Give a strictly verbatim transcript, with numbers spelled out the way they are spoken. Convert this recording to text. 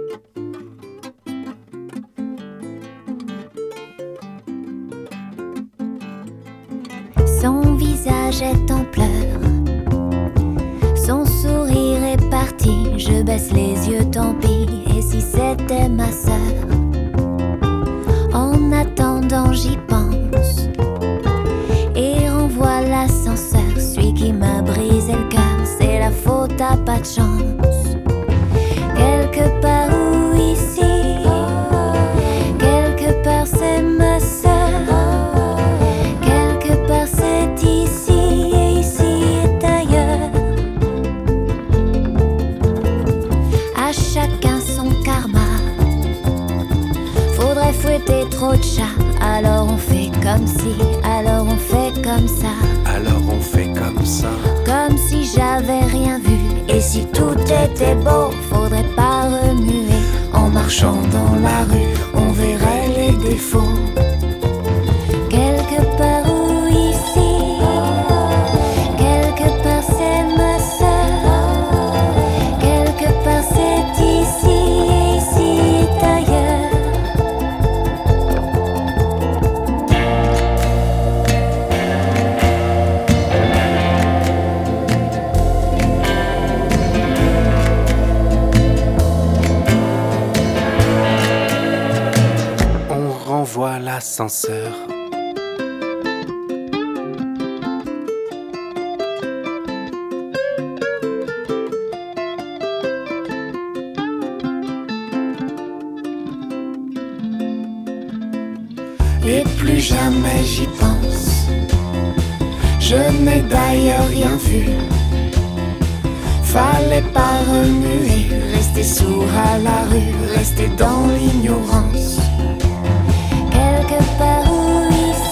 Son visage est en pleurs, son sourire est parti. Je baisse les yeux, tant pis. Et si c'était ma sœur? En attendant, j'y pense et renvoie l'ascenseur. Celui qui m'a brisé le cœur, c'est la faute à pas de chance. Quelque part ou ici, quelque part c'est ma sœur. Fouetter trop de chats, alors on fait comme si, alors on fait comme ça. Alors on fait comme ça. Comme si j'avais rien vu. Et si tout était beau, faudrait pas remuer. En marchant dans la rue, on verrait les défauts. Quelque part ou ici, quelque part c'est ma sœur. Quelque part c'est ici, et ici est ailleurs. Renvoie l'ascenseur. Et plus jamais j'y pense. Je n'ai d'ailleurs rien vu. Fallait pas remuer, rester sourd à la rue, rester dans l'ignorance. Quelque part où ici,